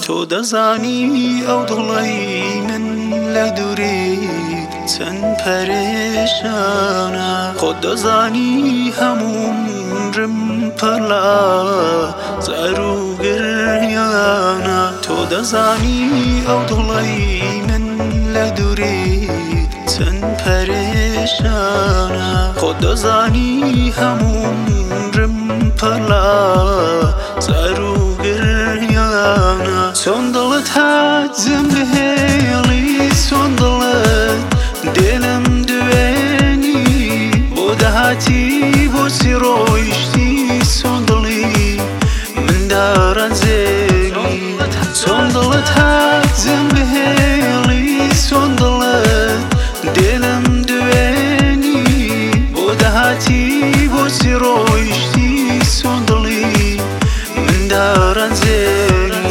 تۆ دەزانی ئەو دڵەی من لە دوورێت چەند پەرێشانە خۆت دەزانی هەموومرم پەرلا زار و گریانە تۆ دەزانی ئەو دڵەی من لە دوورێت چەند پەرێشانە خۆت دەزانی هەموومرم پەرلا زار و گریانە چۆن دڵت هات جەم بهێڵی چۆن دڵت دێنم دوێنی بۆ دەهاتی بۆچی ڕۆیشتی چۆن دڵی من داڕەنجێنی چۆن دڵت هات جەم بهێڵی چۆن دڵت دێنم دوێنی بۆ دەهاتی بۆچی ڕۆیشتی چۆن دڵی من داڕەنجێنی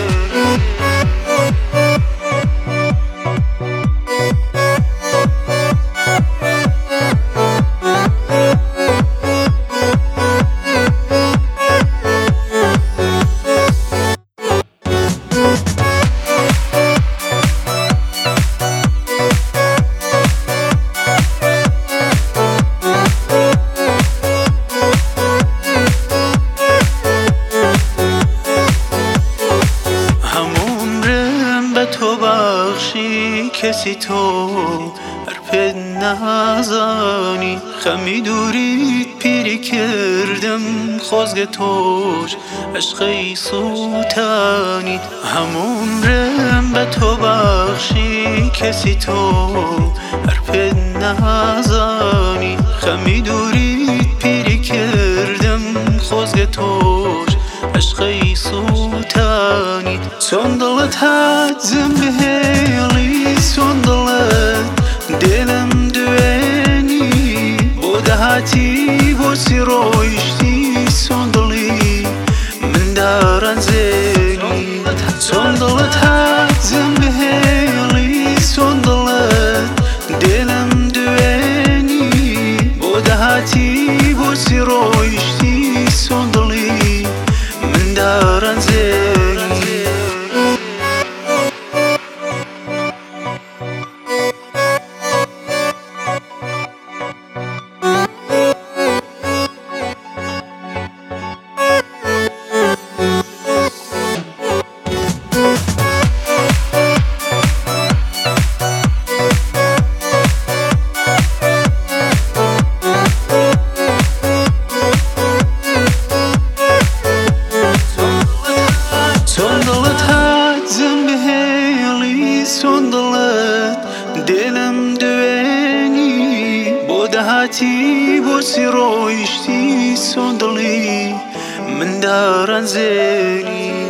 تۆ بەخشی کەسی تۆ هەر پێت نازانی خەمی دووریت پیری کردم خۆزگە تۆش عشقەی سووتانی هەموو عمرم بە تۆ بەخشی کەسی تۆ هەر پێت نازانی خەمی دووریت پیری کردم خۆزگە تۆش عشقەی سووتانی چۆن دڵت هات جەم بهێڵی چۆن دڵت دێنم دوێنی بۆ دەهاتی بۆچی ڕۆیشتی چۆن دڵی من داڕەنجێنی چۆن دڵت هات جەم بهێڵی چۆن دڵت دێنم دوێنی بۆ دەهاتی بۆچی ڕۆیشتی چۆن دڵی من داڕەنجێنی چۆن دڵت دێنم دوێنی بۆ دەهاتی بۆچی ڕۆیشتی چۆن دڵی من داڕەنجێنی